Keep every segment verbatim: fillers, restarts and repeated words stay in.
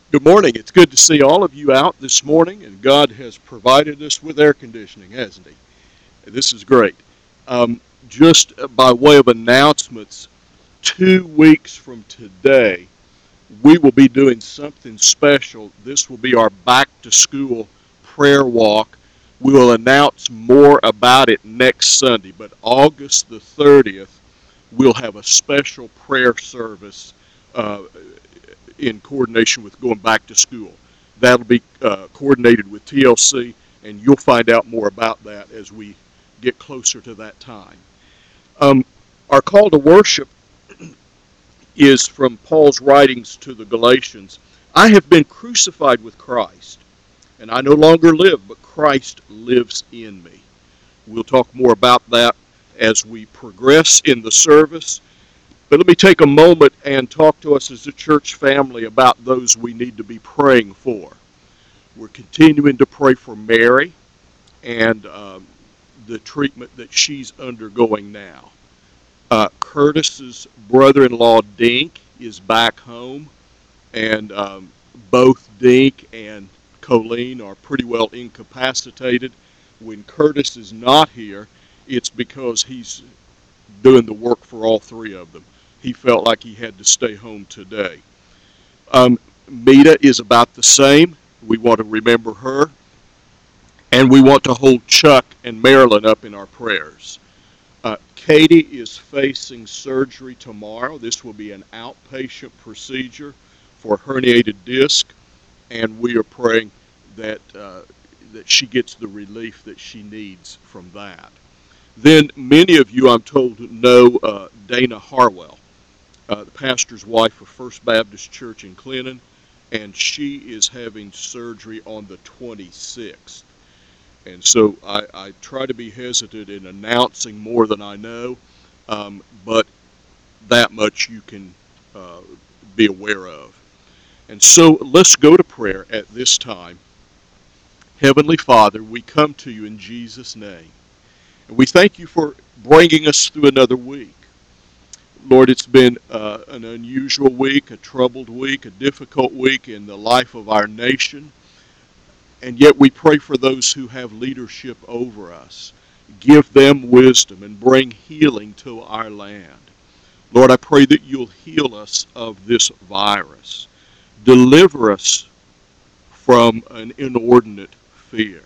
Good morning. It's good to see all of you out this morning, and God has provided us with air conditioning, hasn't He? This is great. Um, just by way of announcements, two weeks from today, we will be doing something special. This will be our back to school prayer walk. We will announce more about it next Sunday, but August the thirtieth, we'll have a special prayer service uh, in coordination with going back to school. That'll be uh, coordinated with T L C, and you'll find out more about that as we get closer to that time. Um, our call to worship is from Paul's writings to the Galatians. I have been crucified with Christ, and I no longer live, but Christ lives in me. We'll talk more about that as we progress in the service. But let me take a moment and talk to us as a church family about those we need to be praying for. We're continuing to pray for Mary and um, the treatment that she's undergoing now. Uh, Curtis's brother-in-law, Dink, is back home, and um, both Dink and Colleen are pretty well incapacitated. When Curtis is not here, it's because he's doing the work for all three of them. He felt like he had to stay home today. Um, Mita is about the same. We want to remember her, and we want to hold Chuck and Marilyn up in our prayers. Uh, Katie is facing surgery tomorrow. This will be an outpatient procedure for herniated disc, and we are praying that uh, that she gets the relief that she needs from that. Then many of you, I'm told, know uh, Dana Harwell, uh, the pastor's wife of First Baptist Church in Clinton, and she is having surgery on the twenty-sixth. And so I, I try to be hesitant in announcing more than I know, um, but that much you can uh, be aware of. And so let's go to prayer at this time. Heavenly Father, we come to you in Jesus' name. And we thank you for bringing us through another week. Lord, it's been uh, an unusual week, a troubled week, a difficult week in the life of our nation. And yet we pray for those who have leadership over us. Give them wisdom and bring healing to our land. Lord, I pray that you'll heal us of this virus. Deliver us from an inordinate fear.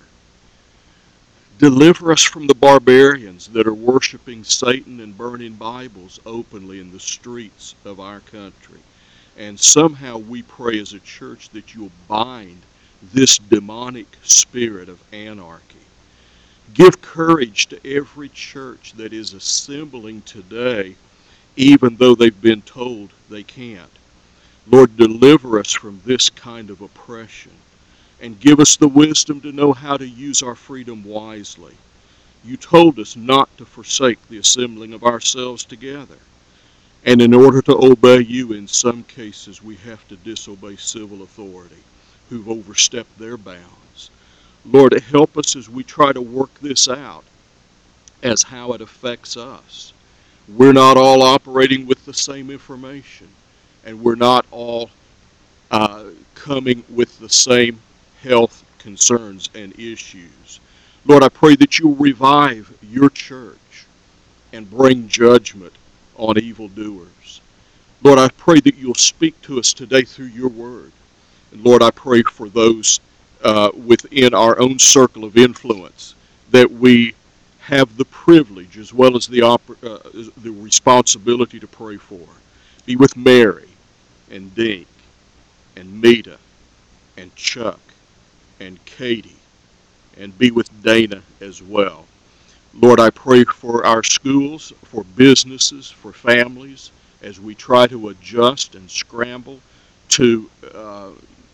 Deliver us from the barbarians that are worshiping Satan and burning Bibles openly in the streets of our country. And somehow we pray as a church that you'll bind this demonic spirit of anarchy. Give courage to every church that is assembling today, even though they've been told they can't. Lord, deliver us from this kind of oppression, and give us the wisdom to know how to use our freedom wisely. You told us not to forsake the assembling of ourselves together. And in order to obey you, in some cases, we have to disobey civil authority who've overstepped their bounds. Lord, help us as we try to work this out as how it affects us. We're not all operating with the same information, and we're not all uh, coming with the same health concerns and issues. Lord, I pray that you'll revive your church and bring judgment on evildoers. Lord, I pray that you'll speak to us today through your word. And Lord, I pray for those uh, within our own circle of influence that we have the privilege as well as the, oppor- uh, the responsibility to pray for. Be with Mary and Dink and Mita and Chuck and Katie, and be with Dana as well. Lord, I pray for our schools, for businesses, for families, as we try to adjust and scramble to uh,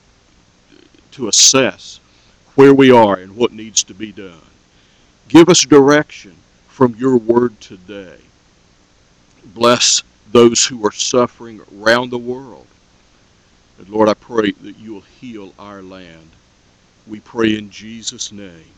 to assess where we are and what needs to be done. Give us direction from your word today. Bless those who are suffering around the world. And Lord, I pray that you will heal our land. We pray in Jesus' name.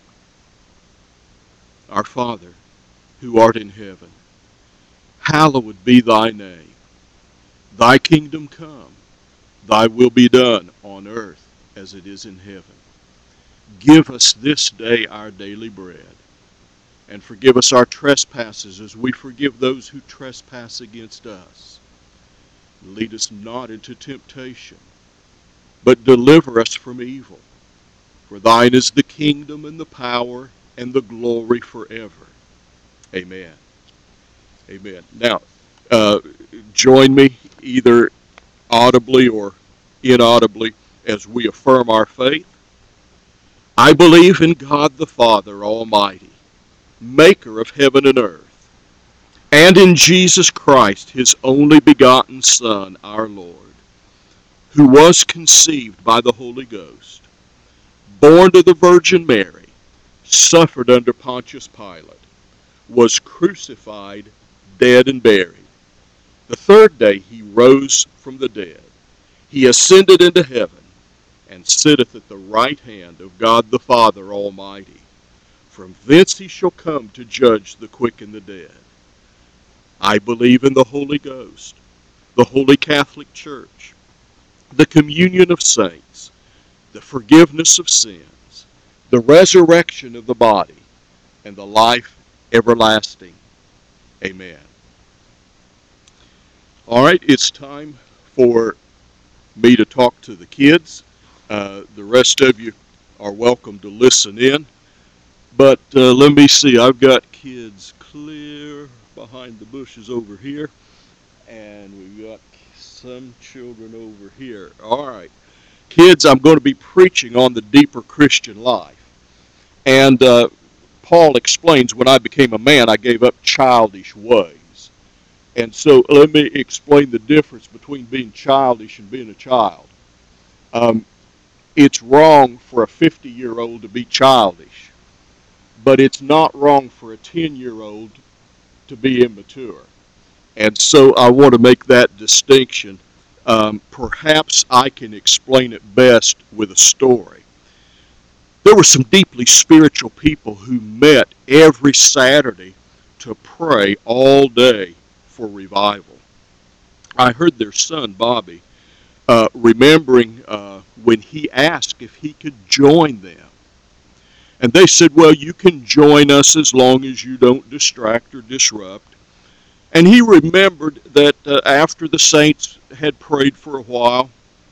Our Father, who art in heaven, hallowed be thy name. Thy kingdom come. Thy will be done on earth as it is in heaven. Give us this day our daily bread, and forgive us our trespasses as we forgive those who trespass against us. Lead us not into temptation, but deliver us from evil. For thine is the kingdom and the power and the glory forever. Amen. Amen. Now, uh, join me either audibly or inaudibly as we affirm our faith. I believe in God the Father Almighty, maker of heaven and earth, and in Jesus Christ, his only begotten Son, our Lord, who was conceived by the Holy Ghost, born to the Virgin Mary, suffered under Pontius Pilate, was crucified, dead, and buried. The third day he rose from the dead. He ascended into heaven, and sitteth at the right hand of God the Father Almighty. From thence he shall come to judge the quick and the dead. I believe in the Holy Ghost, the Holy Catholic Church, the communion of saints, the forgiveness of sins, the resurrection of the body, and the life everlasting. Amen. All right, it's time for me to talk to the kids. Uh, the rest of you are welcome to listen in. But uh, let me see, I've got kids clear behind the bushes over here, and we've got some children over here. All right, kids, I'm going to be preaching on the deeper Christian life. And uh, Paul explains, when I became a man, I gave up childish ways. And so let me explain the difference between being childish and being a child. Um, it's wrong for a fifty-year-old to be childish, but it's not wrong for a ten-year-old to be immature. And so I want to make that distinction. Um, perhaps I can explain it best with a story. There were some deeply spiritual people who met every Saturday to pray all day for revival. I heard their son, Bobby, uh, remembering uh, when he asked if he could join them. And they said, well, you can join us as long as you don't distract or disrupt. And he remembered that uh, after the saints had prayed for a while,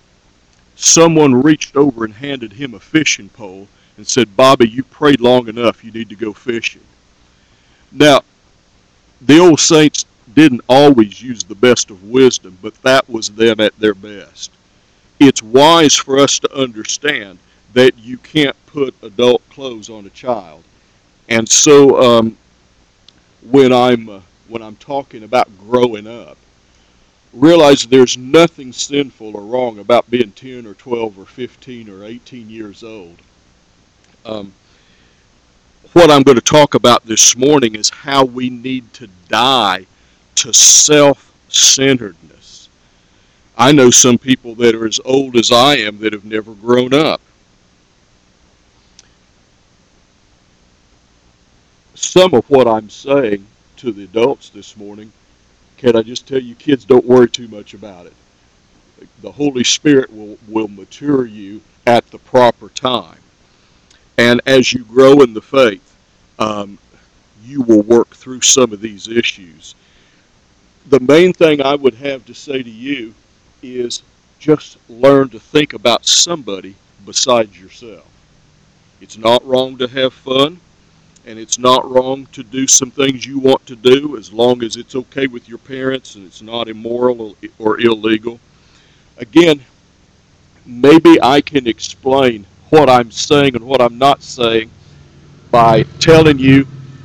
someone reached over and handed him a fishing pole and said, Bobby, you prayed long enough, you need to go fishing. Now, the old saints didn't always use the best of wisdom, but that was them at their best. It's wise for us to understand that you can't put adult clothes on a child. And so um, when I'm uh, when I'm talking about growing up, realize there's nothing sinful or wrong about being ten or twelve or fifteen or eighteen years old. Um, what I'm going to talk about this morning is how we need to die to self-centeredness. I know some people that are as old as I am that have never grown up. Some of what I'm saying to the adults this morning, can I just tell you, kids, don't worry too much about it. The Holy Spirit will, will mature you at the proper time. And as you grow in the faith, um, you will work through some of these issues. The main thing I would have to say to you is just learn to think about somebody besides yourself. It's not wrong to have fun, and it's not wrong to do some things you want to do as long as it's okay with your parents and it's not immoral or illegal. Again, maybe I can explain what I'm saying and what I'm not saying by telling you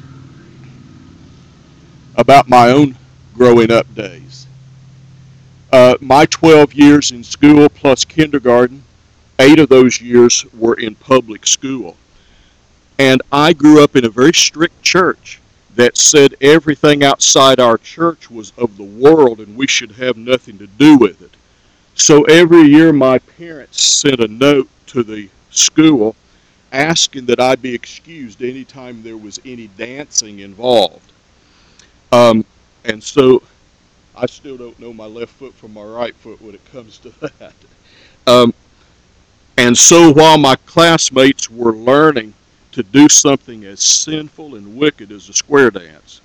about my own growing up days. Uh, my twelve years in school plus kindergarten, eight of those years were in public school. And I grew up in a very strict church that said everything outside our church was of the world and we should have nothing to do with it. So every year my parents sent a note to the school asking that I be excused anytime there was any dancing involved. Um, and so I still don't know my left foot from my right foot when it comes to that. Um, and so while my classmates were learning to do something as sinful and wicked as a square dance,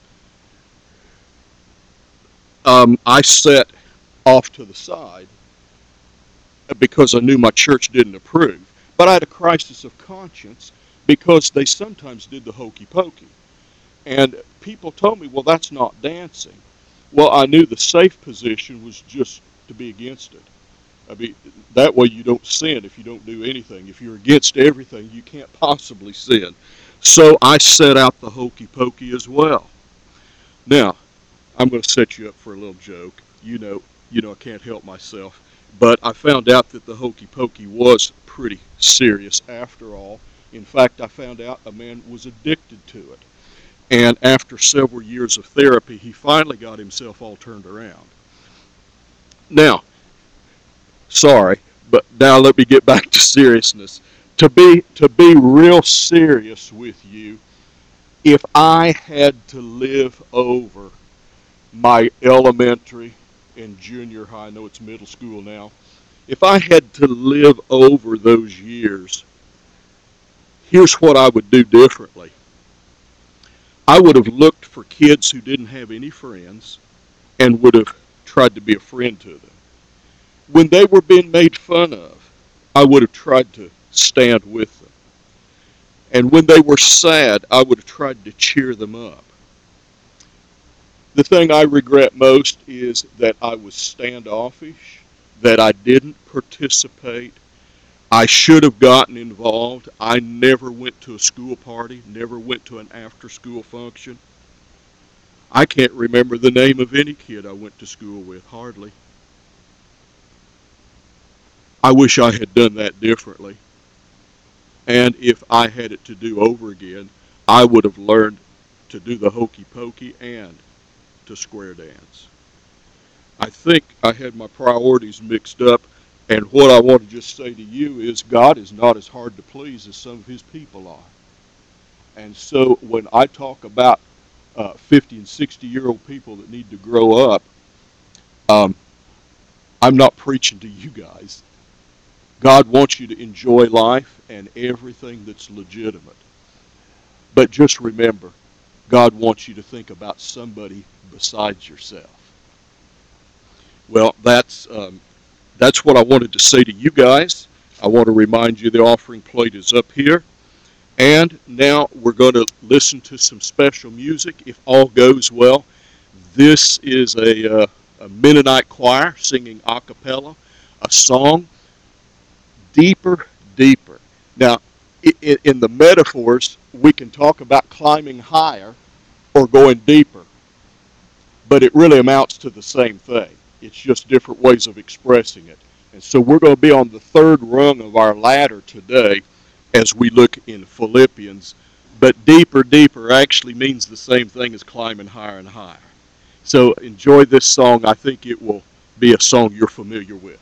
um, I sat off to the side because I knew my church didn't approve. But I had a crisis of conscience because they sometimes did the hokey pokey. And people told me, well, that's not dancing. Well, I knew the safe position was just to be against it. I mean, that way you don't sin if you don't do anything. If you're against everything, you can't possibly sin. So I set out the hokey pokey as well. Now, I'm going to set you up for a little joke. You know, you know, I can't help myself. But I found out that the hokey pokey was pretty serious after all. In fact, I found out a man was addicted to it. And after several years of therapy, he finally got himself all turned around. Now, sorry, but now let me get back to seriousness. To be to be real serious with you, if I had to live over my elementary and junior high, I know it's middle school now, if I had to live over those years, here's what I would do differently. I would have looked for kids who didn't have any friends and would have tried to be a friend to them. When they were being made fun of, I would have tried to stand with them. And when they were sad, I would have tried to cheer them up. The thing I regret most is that I was standoffish, that I didn't participate. I should have gotten involved. I never went to a school party, never went to an after school function. I can't remember the name of any kid I went to school with, hardly. I wish I had done that differently. And if I had it to do over again, I would have learned to do the hokey pokey and to square dance. I think I had my priorities mixed up, and what I want to just say to you is God is not as hard to please as some of his people are. And so when I talk about uh, fifty and sixty year old people that need to grow up, um, I'm not preaching to you guys. God wants you to enjoy life and everything that's legitimate. But just remember, God wants you to think about somebody besides yourself. Well, that's um, that's what I wanted to say to you guys. I want to remind you the offering plate is up here. And now we're going to listen to some special music. If all goes well, this is a, uh, a Mennonite choir singing a cappella, a song, Deeper, Deeper. Now, in the metaphors, we can talk about climbing higher or going deeper, but it really amounts to the same thing. It's just different ways of expressing it. And so we're going to be on the third rung of our ladder today as we look in Philippians. But deeper, deeper actually means the same thing as climbing higher and higher. So enjoy this song. I think it will be a song you're familiar with.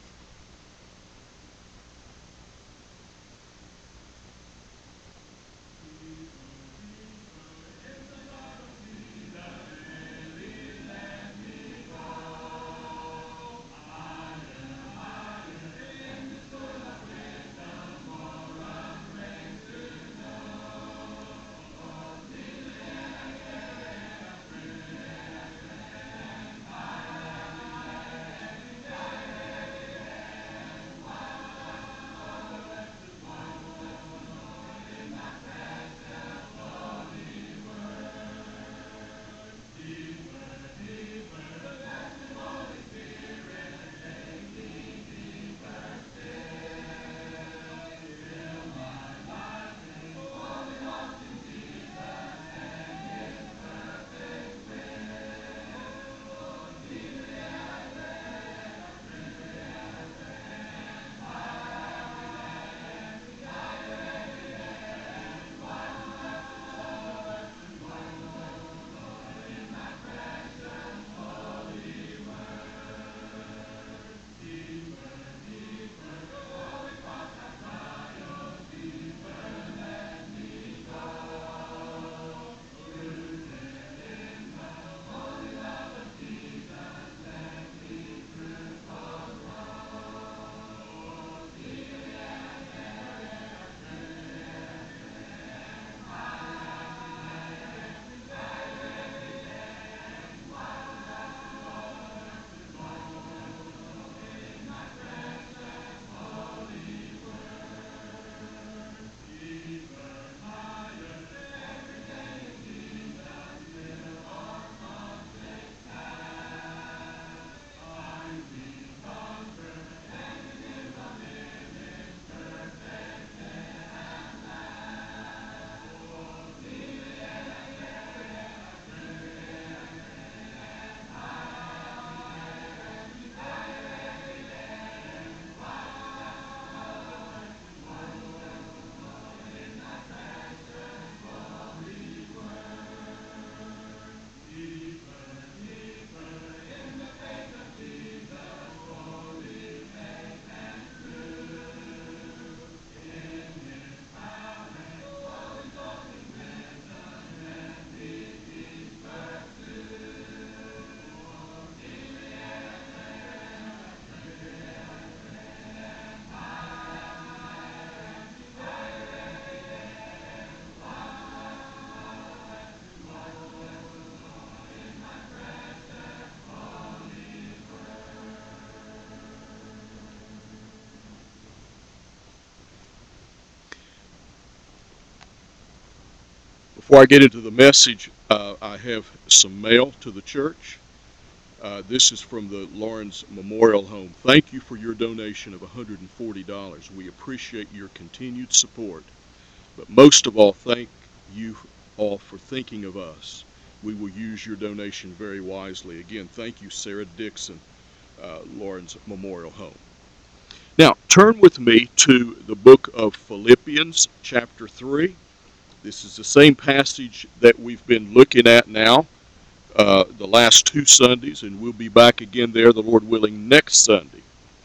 Before I get into the message, uh, I have some mail to the church. Uh, this is from the Lawrence Memorial Home. Thank you for your donation of one hundred forty dollars. We appreciate your continued support. But most of all, thank you all for thinking of us. We will use your donation very wisely. Again, thank you, Sarah Dixon, uh, Lawrence Memorial Home. Now, turn with me to the book of Philippians, chapter three. This is the same passage that we've been looking at now uh, the last two Sundays, and we'll be back again there, the Lord willing, next Sunday.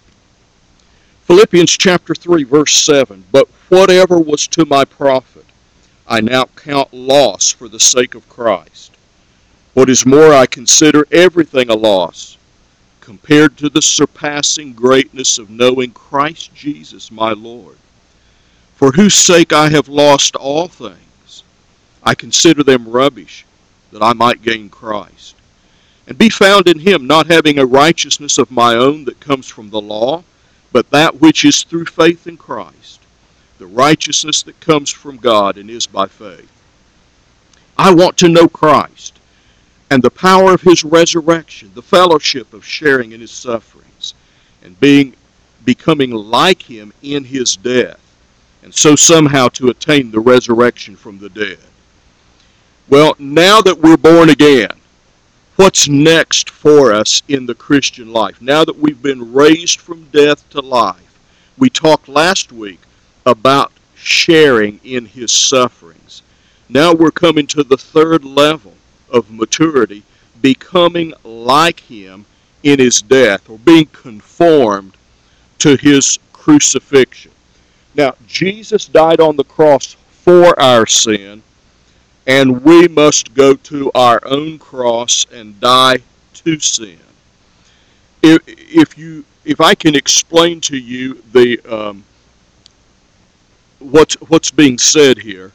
Philippians chapter three, verse seven, "But whatever was to my profit, I now count loss for the sake of Christ. What is more, I consider everything a loss, compared to the surpassing greatness of knowing Christ Jesus my Lord, for whose sake I have lost all things. I consider them rubbish, that I might gain Christ, and be found in him, not having a righteousness of my own that comes from the law, but that which is through faith in Christ, the righteousness that comes from God and is by faith. I want to know Christ, and the power of his resurrection, the fellowship of sharing in his sufferings, and being becoming like him in his death, and so somehow to attain the resurrection from the dead." Well, now that we're born again, what's next for us in the Christian life? Now that we've been raised from death to life, we talked last week about sharing in his sufferings. Now we're coming to the third level of maturity, becoming like him in his death, or being conformed to his crucifixion. Now, Jesus died on the cross for our sin, and we must go to our own cross and die to sin. If, if you, if I can explain to you the um, what's what's being said here,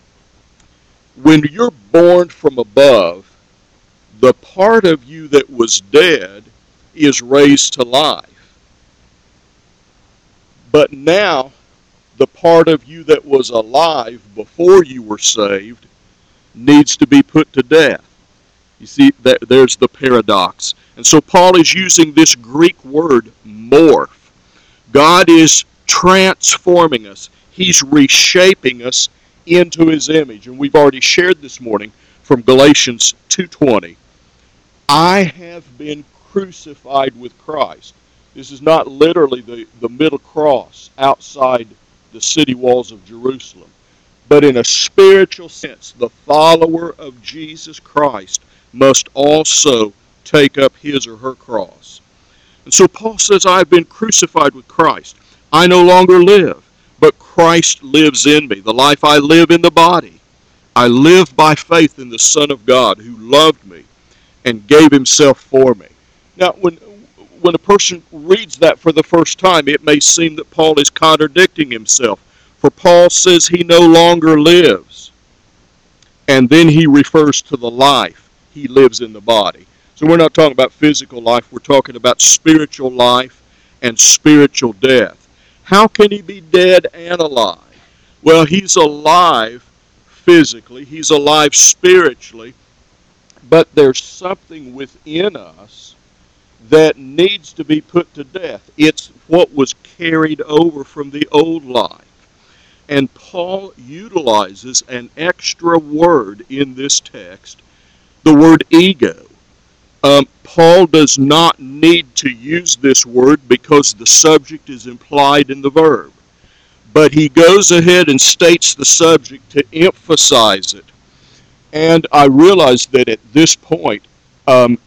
when you're born from above, the part of you that was dead is raised to life. But now, the part of you that was alive before you were saved needs to be put to death. You see, there's the paradox. And so Paul is using this Greek word, morph. God is transforming us. He's reshaping us into his image. And we've already shared this morning from Galatians two twenty. I have been crucified with Christ. This is not literally the, the middle cross outside the city walls of Jerusalem, but in a spiritual sense, the follower of Jesus Christ must also take up his or her cross. And so Paul says, I've been crucified with Christ. I no longer live, but Christ lives in me. The life I live in the body, I live by faith in the Son of God who loved me and gave himself for me. Now, when, when a person reads that for the first time, it may seem that Paul is contradicting himself. For Paul says he no longer lives. And then he refers to the life he lives in the body. So we're not talking about physical life. We're talking about spiritual life and spiritual death. How can he be dead and alive? Well, he's alive physically. He's alive spiritually. But there's something within us that needs to be put to death. It's what was carried over from the old life. And Paul utilizes an extra word in this text, the word ego. Um, Paul does not need to use this word because the subject is implied in the verb. But he goes ahead and states the subject to emphasize it. And I realize that at this point, um,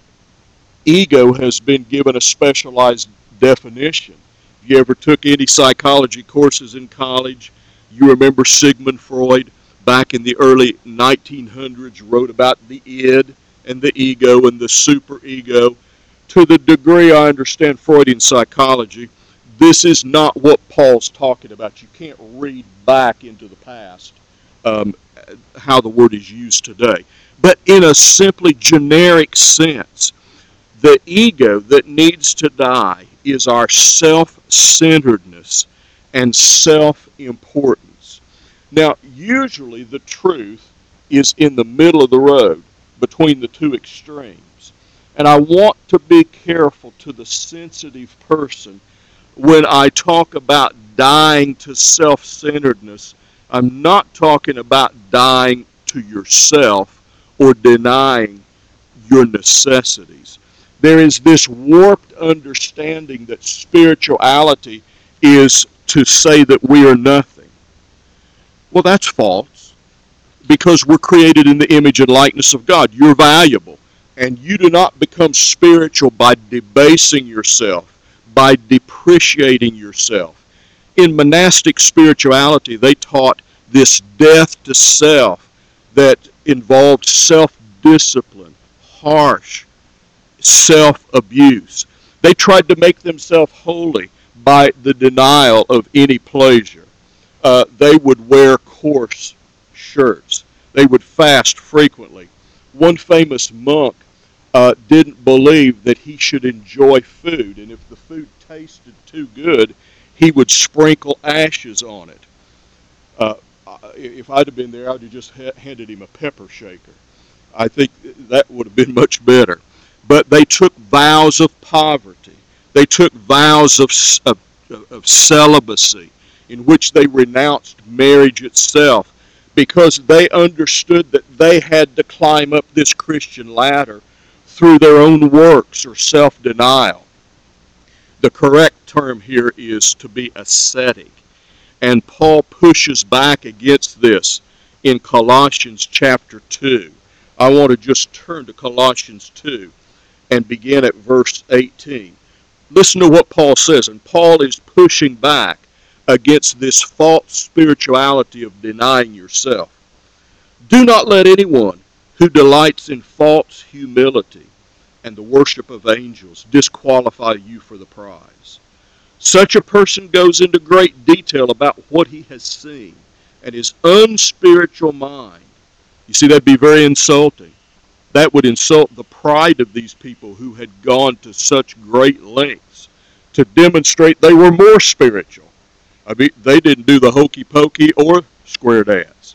ego has been given a specialized definition. If you ever took any psychology courses in college, you remember Sigmund Freud back in the early nineteen hundreds wrote about the id and the ego and the superego. To the degree I understand Freudian psychology, this is not what Paul's talking about. You can't read back into the past um, how the word is used today. But in a simply generic sense, the ego that needs to die is our self-centeredness and self-importance. Now, usually the truth is in the middle of the road between the two extremes. And I want to be careful to the sensitive person when I talk about dying to self-centeredness. I'm not talking about dying to yourself or denying your necessities. There is this warped understanding that spirituality is to say that we are nothing. Well, that's false, because we're created in the image and likeness of God. You're valuable, and you do not become spiritual by debasing yourself, by depreciating yourself. In monastic spirituality, they taught this death to self that involved self-discipline, harsh self-abuse. They tried to make themselves holy by the denial of any pleasure. Uh, they would wear coarse shirts. They would fast frequently. One famous monk uh, didn't believe that he should enjoy food, and if the food tasted too good, he would sprinkle ashes on it. Uh, if I'd have been there, I'd have just ha- handed him a pepper shaker. I think that would have been much better. But they took vows of poverty. They took vows of, of, of celibacy, in which they renounced marriage itself, because they understood that they had to climb up this Christian ladder through their own works or self-denial. The correct term here is to be ascetic. And Paul pushes back against this in Colossians chapter two. I want to just turn to Colossians two and begin at verse eighteen. Listen to what Paul says, and Paul is pushing back against this false spirituality of denying yourself. Do not let anyone who delights in false humility and the worship of angels disqualify you for the prize. Such a person goes into great detail about what he has seen, and his unspiritual mind. You see, that'd be very insulting. That would insult the pride of these people who had gone to such great lengths to demonstrate they were more spiritual. I mean, they didn't do the hokey pokey or square dance.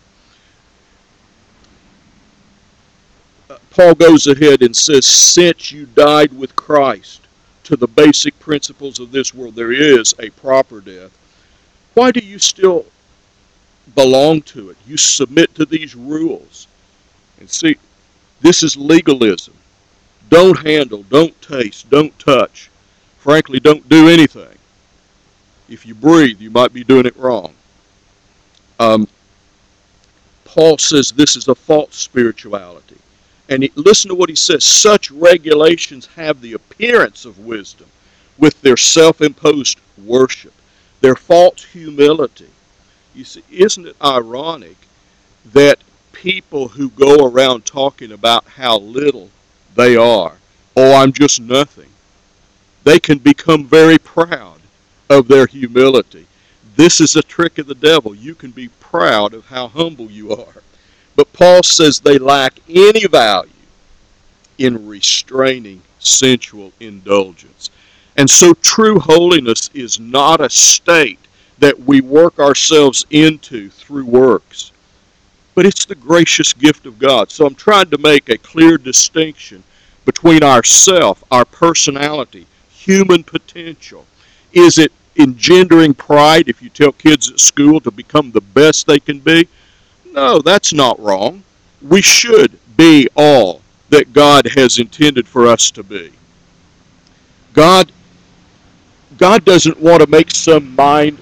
Uh, Paul goes ahead and says, since you died with Christ to the basic principles of this world, there is a proper death. Why do you still belong to it? You submit to these rules. And see, this is legalism. Don't handle, don't taste, don't touch. Frankly, don't do anything. If you breathe, you might be doing it wrong. Um, Paul says this is a false spirituality. And he, listen to what he says. Such regulations have the appearance of wisdom with their self-imposed worship, their false humility. You see, isn't it ironic that people who go around talking about how little they are, oh, I'm just nothing, they can become very proud of their humility. This is a trick of the devil. You can be proud of how humble you are. But Paul says they lack any value in restraining sensual indulgence. And so true holiness is not a state that we work ourselves into through works, but it's the gracious gift of God. So I'm trying to make a clear distinction between ourself, our personality, human potential. Is it engendering pride if you tell kids at school to become the best they can be? No, that's not wrong. We should be all that God has intended for us to be. God, God doesn't want to make some mind.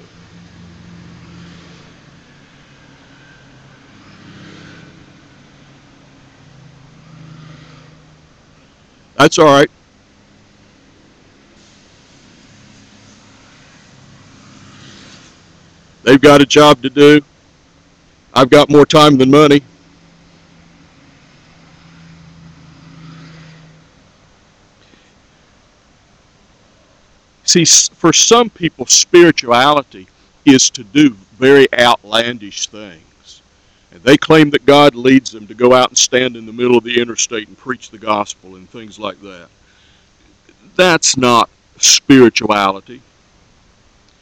That's all right. They've got a job to do. I've got more time than money. See, for some people, spirituality is to do very outlandish things. And they claim that God leads them to go out and stand in the middle of the interstate and preach the gospel and things like that. That's not spirituality.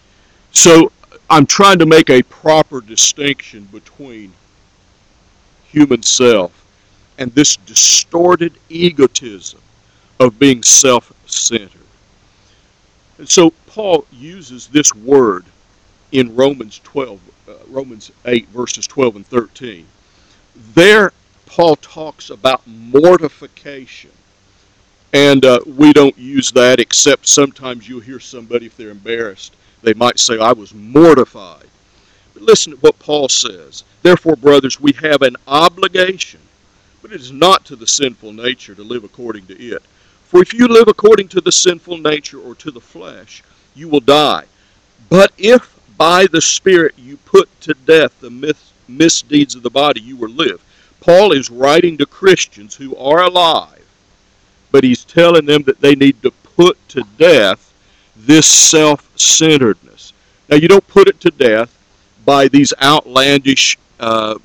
So I'm trying to make a proper distinction between human self and this distorted egotism of being self-centered. And so Paul uses this word in Romans twelve, uh, Romans eight, verses twelve and thirteen. There, Paul talks about mortification. And uh, we don't use that, except sometimes you'll hear somebody, if they're embarrassed, they might say, I was mortified. But listen to what Paul says. Therefore, brothers, we have an obligation, but it is not to the sinful nature to live according to it. For if you live according to the sinful nature or to the flesh, you will die. But if by the Spirit you put to death the mis- misdeeds of the body, you will live. Paul is writing to Christians who are alive, but he's telling them that they need to put to death this self-centeredness. Now, you don't put it to death by these outlandish uh,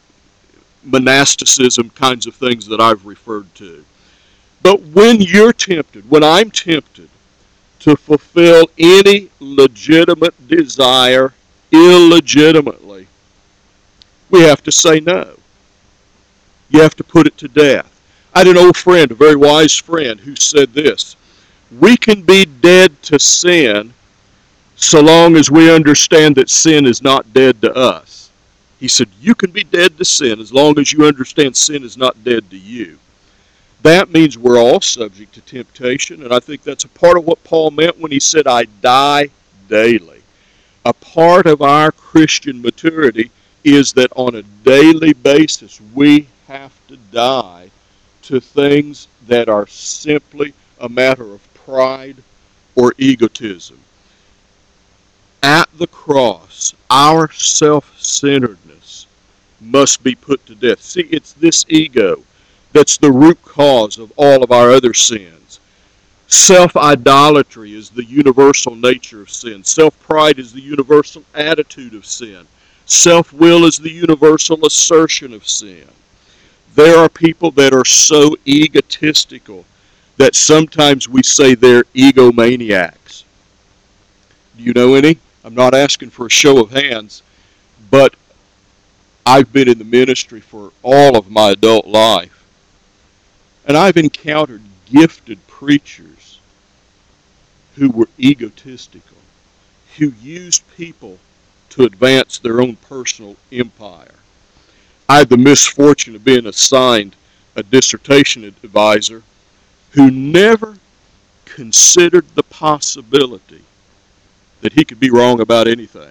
monasticism kinds of things that I've referred to. But when you're tempted, when I'm tempted to fulfill any legitimate desire illegitimately, we have to say no. You have to put it to death. I had an old friend, a very wise friend, who said this: we can be dead to sin so long as we understand that sin is not dead to us. He said, you can be dead to sin as long as you understand sin is not dead to you. That means we're all subject to temptation, and I think that's a part of what Paul meant when he said, I die daily. A part of our Christian maturity is that on a daily basis we have to die to things that are simply a matter of pride or egotism. At the cross, our self-centeredness must be put to death. See, it's this ego that's the root cause of all of our other sins. Self-idolatry is the universal nature of sin. Self-pride is the universal attitude of sin. Self-will is the universal assertion of sin. There are people that are so egotistical that sometimes we say they're egomaniacs. Do you know any? I'm not asking for a show of hands, but I've been in the ministry for all of my adult life, and I've encountered gifted preachers who were egotistical, who used people to advance their own personal empire. I had the misfortune of being assigned a dissertation advisor who never considered the possibility that he could be wrong about anything.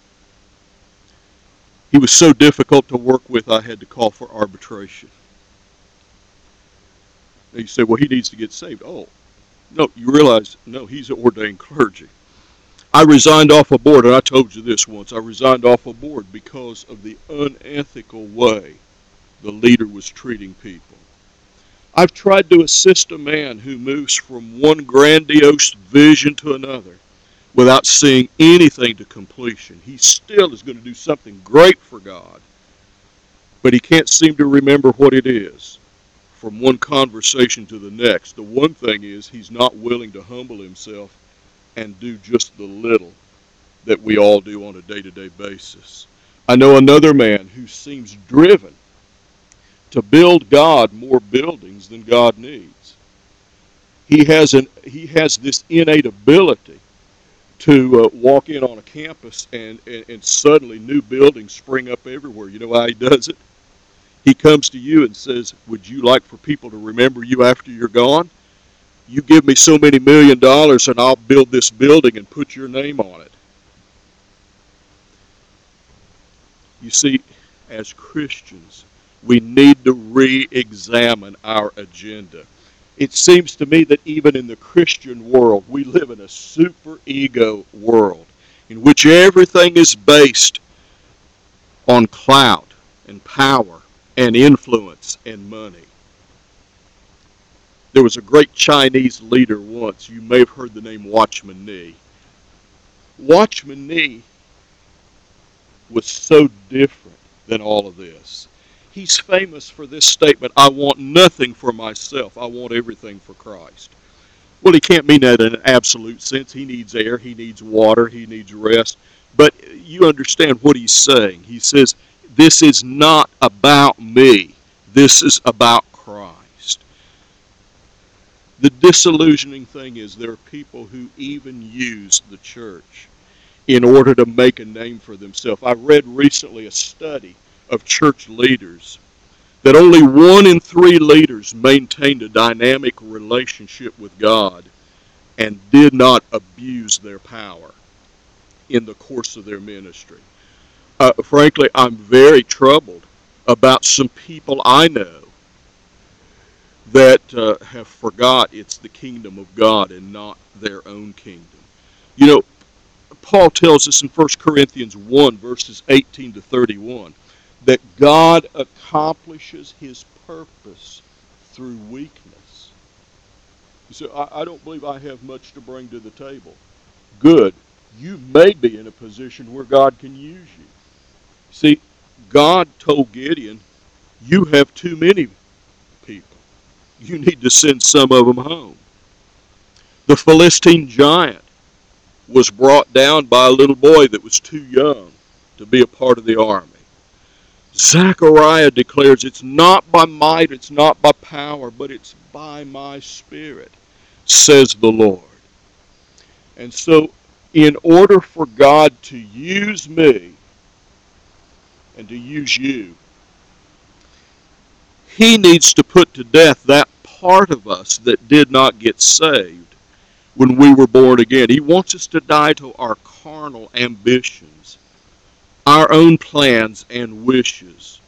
He was so difficult to work with, I had to call for arbitration. Now you say, well, he needs to get saved. Oh, no, you realize, no, he's an ordained clergy. I resigned off a board, and I told you this once. I resigned off a board because of the unethical way the leader was treating people. I've tried to assist a man who moves from one grandiose vision to another without seeing anything to completion. He still is going to do something great for God, but he can't seem to remember what it is from one conversation to the next. The one thing is he's not willing to humble himself and do just the little that we all do on a day-to-day basis. I know another man who seems driven to build God more buildings than God needs. He has an he has this innate ability to uh, walk in on a campus and, and, and suddenly new buildings spring up everywhere. You know how he does it? He comes to you and says, would you like for people to remember you after you're gone? You give me so many million dollars and I'll build this building and put your name on it. You see, as Christians, we need to re-examine our agenda. It seems to me that even in the Christian world, we live in a super ego world in which everything is based on clout and power and influence and money. There was a great Chinese leader once. You may have heard the name Watchman Nee. Watchman Nee was so different than all of this. He's famous for this statement, I want nothing for myself, I want everything for Christ. Well, he can't mean that in an absolute sense. He needs air, he needs water, he needs rest. But you understand what he's saying. He says, This is not about me. This is about Christ. The disillusioning thing is there are people who even use the church in order to make a name for themselves. I read recently a study of church leaders that only one in three leaders maintained a dynamic relationship with God and did not abuse their power in the course of their ministry. Uh, frankly, I'm very troubled about some people I know that uh, have forgot it's the kingdom of God and not their own kingdom. You know, Paul tells us in First Corinthians one, verses eighteen to thirty-one, that God accomplishes his purpose through weakness. You say, I, I don't believe I have much to bring to the table. Good. You may be in a position where God can use you. See, God told Gideon, you have too many people. You need to send some of them home. The Philistine giant was brought down by a little boy that was too young to be a part of the army. Zechariah declares, it's not by might, it's not by power, but it's by my Spirit, says the Lord. And so, in order for God to use me and to use you, he needs to put to death that part of us that did not get saved when we were born again. He wants us to die to our carnal ambitions, our own plans and wishes.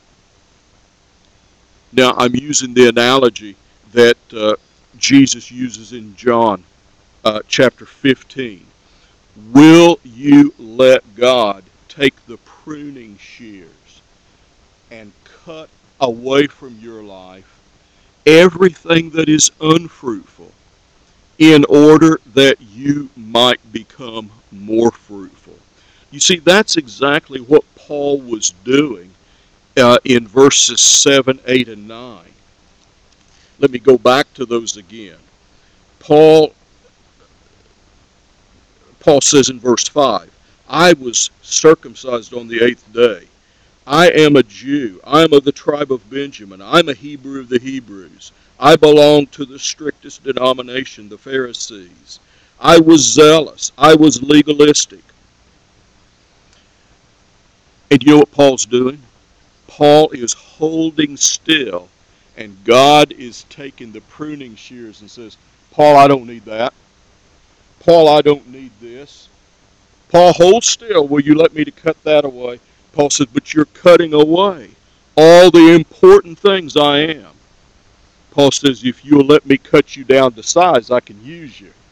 Now, I'm using the analogy that uh, Jesus uses in John uh, chapter fifteen. Will you let God take the pruning shears and cut away from your life everything that is unfruitful in order that you might become more fruitful? You see, that's exactly what Paul was doing uh, in verses seven, eight, and nine. Let me go back to those again. Paul, Paul says in verse five, I was circumcised on the eighth day. I am a Jew. I am of the tribe of Benjamin. I'm a Hebrew of the Hebrews. I belong to the strictest denomination, the Pharisees. I was zealous. I was legalistic. And you know what Paul's doing? Paul is holding still, and God is taking the pruning shears and says, Paul, I don't need that. Paul, I don't need this. Paul, hold still. Will you let me to cut that away? Paul says, but you're cutting away all the important things I am. Paul says, if you'll let me cut you down to size, I can use you.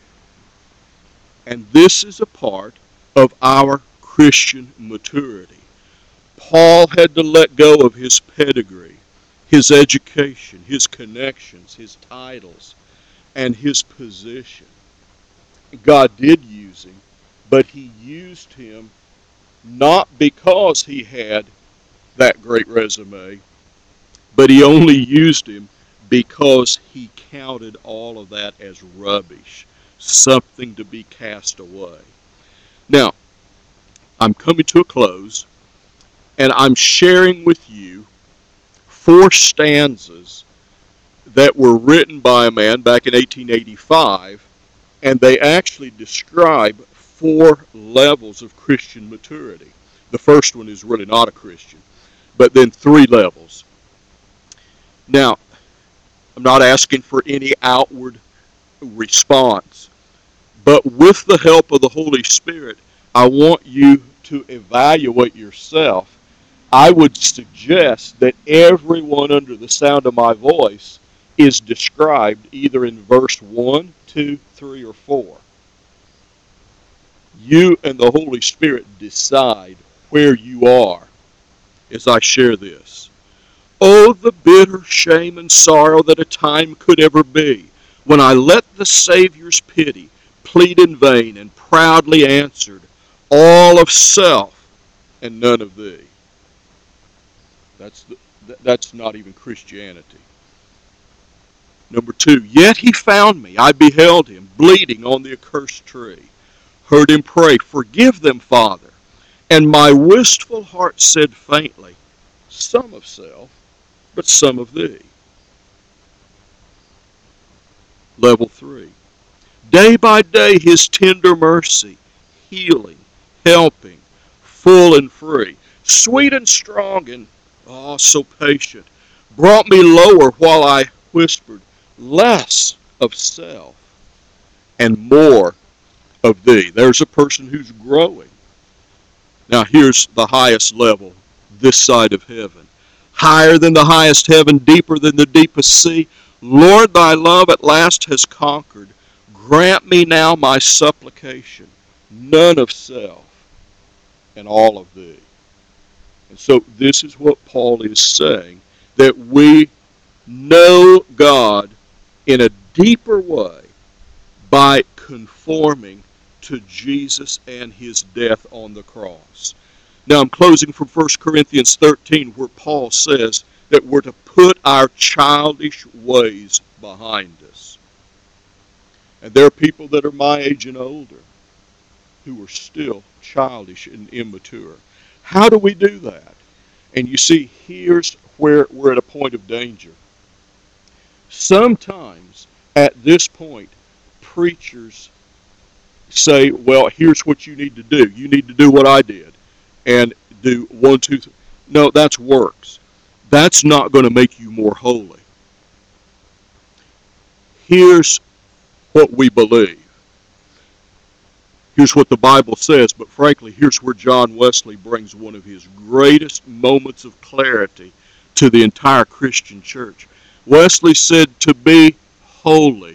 And this is a part of our Christian maturity. Paul had to let go of his pedigree, his education, his connections, his titles, and his position. God did use him, but he used him not because he had that great resume, but he only used him because he counted all of that as rubbish, something to be cast away. Now, I'm coming to a close, and I'm sharing with you four stanzas that were written by a man back in eighteen eighty-five, and they actually describe four levels of Christian maturity. The first one is really not a Christian, but then three levels. Now, I'm not asking for any outward response, but with the help of the Holy Spirit, I want you to evaluate yourself. I would suggest that everyone under the sound of my voice is described either in verse one, two, three, or four. You and the Holy Spirit decide where you are as I share this. Oh, the bitter shame and sorrow that a time could ever be, when I let the Savior's pity plead in vain and proudly answered, all of self and none of thee. That's, the, that's not even Christianity. Number two, yet he found me. I beheld him bleeding on the accursed tree. Heard him pray, forgive them, Father. And my wistful heart said faintly, some of self, but some of thee. Level three. Day by day his tender mercy, healing, helping, full and free, sweet and strong and, oh, so patient, brought me lower while I whispered, less of self and more of thee. There's a person who's growing. Now here's the highest level, this side of heaven. Higher than the highest heaven, deeper than the deepest sea. Lord, thy love at last has conquered. Grant me now my supplication, none of self and all of thee. And so this is what Paul is saying, that we know God in a deeper way by conforming to Jesus and his death on the cross. Now I'm closing from First Corinthians thirteen, where Paul says that we're to put our childish ways behind us. And there are people that are my age and older who are still childish and immature. How do we do that? And you see, here's where we're at a point of danger. Sometimes at this point, preachers say, well, here's what you need to do. You need to do what I did and do one, two, three. No, that's works. That's not going to make you more holy. Here's what we believe. Here's what the Bible says, but frankly, here's where John Wesley brings one of his greatest moments of clarity to the entire Christian church. Wesley said to be holy,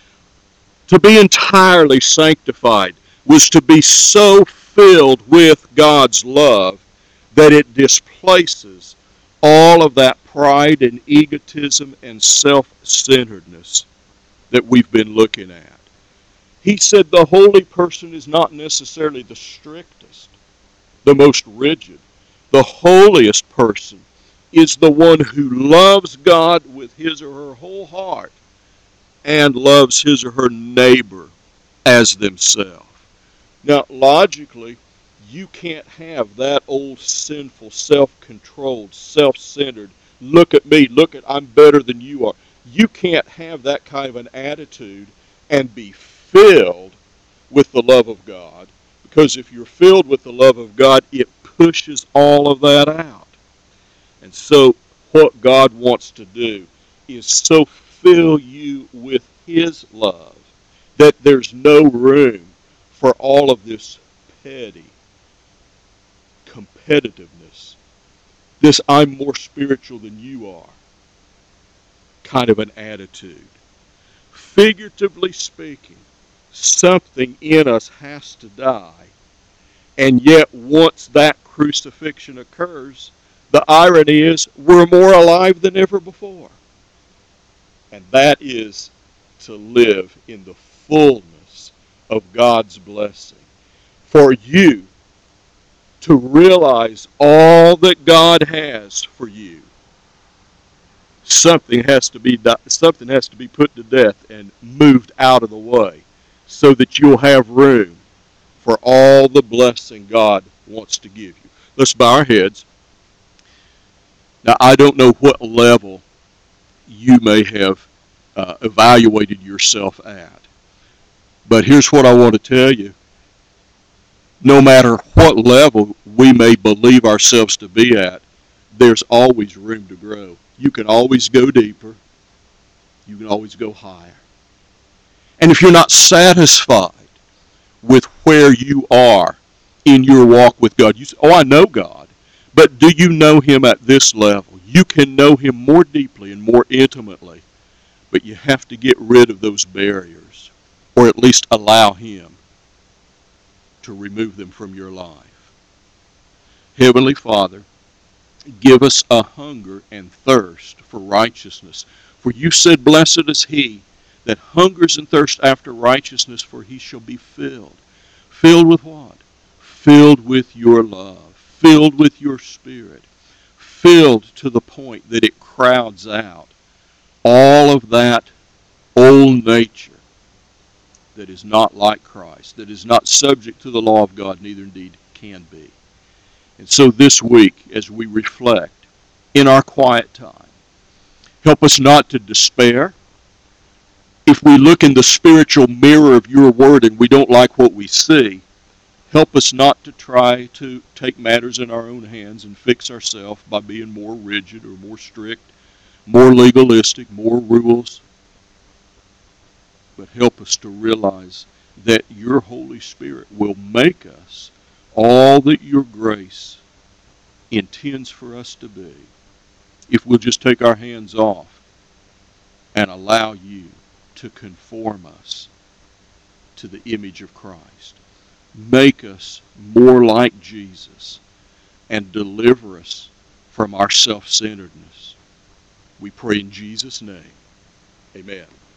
to be entirely sanctified, was to be so filled with God's love that it displaces all of that pride and egotism and self-centeredness that we've been looking at. He said the holy person is not necessarily the strictest, the most rigid. The holiest person is the one who loves God with his or her whole heart and loves his or her neighbor as themselves. Now, logically, you can't have that old sinful, self-controlled, self-centered, look at me, look at, I'm better than you are. You can't have that kind of an attitude and be filled with the love of God, because if you're filled with the love of God, it pushes all of that out. And so what God wants to do is so fill you with his love that there's no room for all of this petty competitiveness, this I'm more spiritual than you are kind of an attitude. Figuratively speaking, something in us has to die, and yet once that crucifixion occurs, the irony is we're more alive than ever before. And that is to live in the fullness of God's blessing. For you to realize all that God has for you, something has to be something has to be put to death and moved out of the way so that you'll have room for all the blessing God wants to give you. Let's bow our heads. Now, I don't know what level you may have uh, evaluated yourself at, but here's what I want to tell you. No matter what level we may believe ourselves to be at, there's always room to grow. You can always go deeper. You can always go higher. And if you're not satisfied with where you are in your walk with God, you say, oh, I know God. But do you know him at this level? You can know him more deeply and more intimately, but you have to get rid of those barriers, or at least allow him to remove them from your life. Heavenly Father, give us a hunger and thirst for righteousness. For you said, blessed is he that hungers and thirsts after righteousness, for he shall be filled. Filled with what? Filled with your love. Filled with your Spirit. Filled to the point that it crowds out all of that old nature that is not like Christ, that is not subject to the law of God, neither indeed can be. And so this week, as we reflect in our quiet time, help us not to despair. If we look in the spiritual mirror of your word and we don't like what we see, help us not to try to take matters in our own hands and fix ourselves by being more rigid or more strict, more legalistic, more rules. But help us to realize that your Holy Spirit will make us all that your grace intends for us to be if we'll just take our hands off and allow you to conform us to the image of Christ. Make us more like Jesus and deliver us from our self-centeredness. We pray in Jesus' name. Amen.